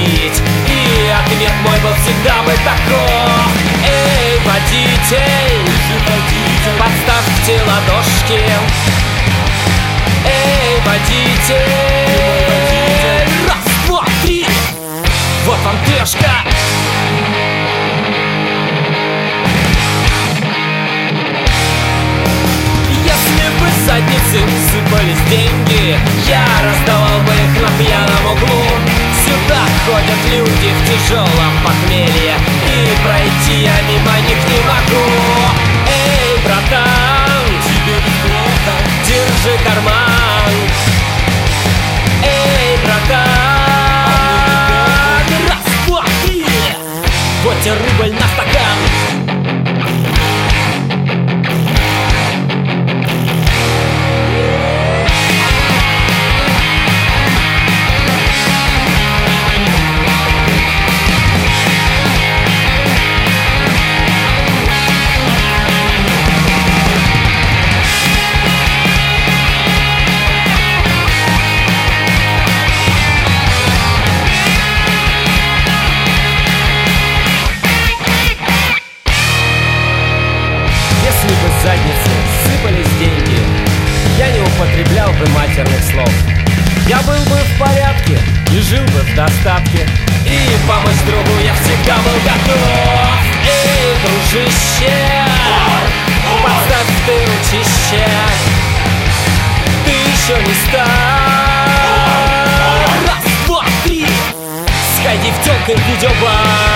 платить. И ответ мой был всегда бы таков: эй, водитель, подставьте ладошки. Эй, водитель, раз, два, три, вот вам трешка. Если бы с задницы сыпались деньги, я раздавал бы их на пьяном углу. Сюда ходят люди в тяжелом похмелье, и пройти я мимо них не могу. Эй, братан, тебе неплохо, держи карман. Эй, братан, раз, два, три, вот тебе рубль на стакан. Если бы с задницы сыпались деньги, я не употреблял бы матерных слов. Я был бы в порядке и жил бы в достатке, и помочь другу я всегда был готов. Эй, дружище, подставь ты ручище, ты еще не стар. Раз, два, три, сходи в тёлкой в видеобар.